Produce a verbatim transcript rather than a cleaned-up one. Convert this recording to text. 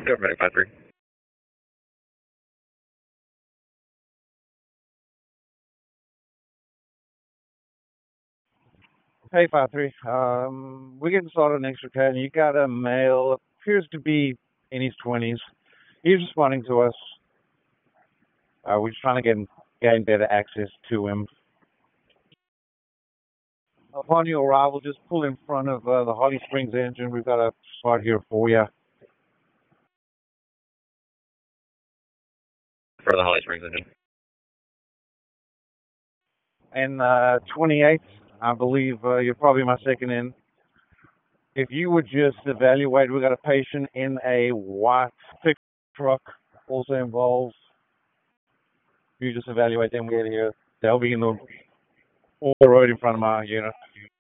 Go medic five three. Hey, five three. Um, we're getting started on extra K, and you got a male, appears to be in his twenties. He's responding to us. Uh, we're just trying to get gain better access to him. Upon your arrival, just pull in front of uh, the Holly Springs engine. We've got a spot here for you. For the Holly Springs engine. And uh, twenty-eight, I believe uh, you're probably my second in. If you would just evaluate, we got a patient in a white pickup truck, also involved. You just evaluate them, we get here. They'll be in the, all the road in front of my unit.